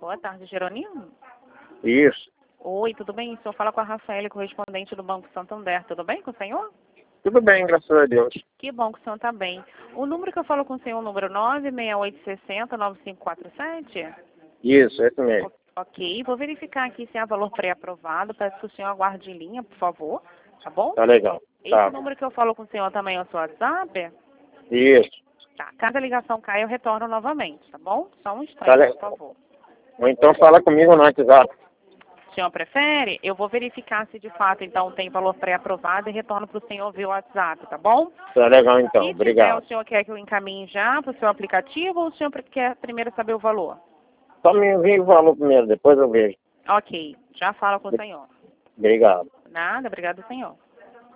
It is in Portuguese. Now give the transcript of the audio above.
Boa tarde, Jeronimo. Isso. Oi, tudo bem? O senhor fala com a Rafaela, correspondente do Banco Santander. Tudo bem com o senhor? Tudo bem, graças a Deus. Que bom que o senhor está bem. O número que eu falo com o senhor é o número 96860-9547? Isso, esse mesmo. Ok, vou verificar aqui se há valor pré-aprovado. Peço que o senhor aguarde em linha, por favor. Tá bom? Tá legal. Tá. Esse número que eu falo com o senhor também é o seu WhatsApp? Isso. Tá. Caso a ligação caia, eu retorno novamente, tá bom? Só um Tá instante, por legal. favor. Ou então fala comigo no WhatsApp. O senhor prefere? Eu vou verificar se de fato, então, tem valor pré-aprovado e retorno para o senhor via WhatsApp, tá bom? Tá legal, então. Se tiver, Obrigado. o senhor quer que eu encaminhe já para o seu aplicativo ou o senhor quer primeiro saber o valor? Só me envie o valor primeiro, depois eu vejo. Ok, já falo com o senhor. Obrigado. Nada, obrigado, senhor.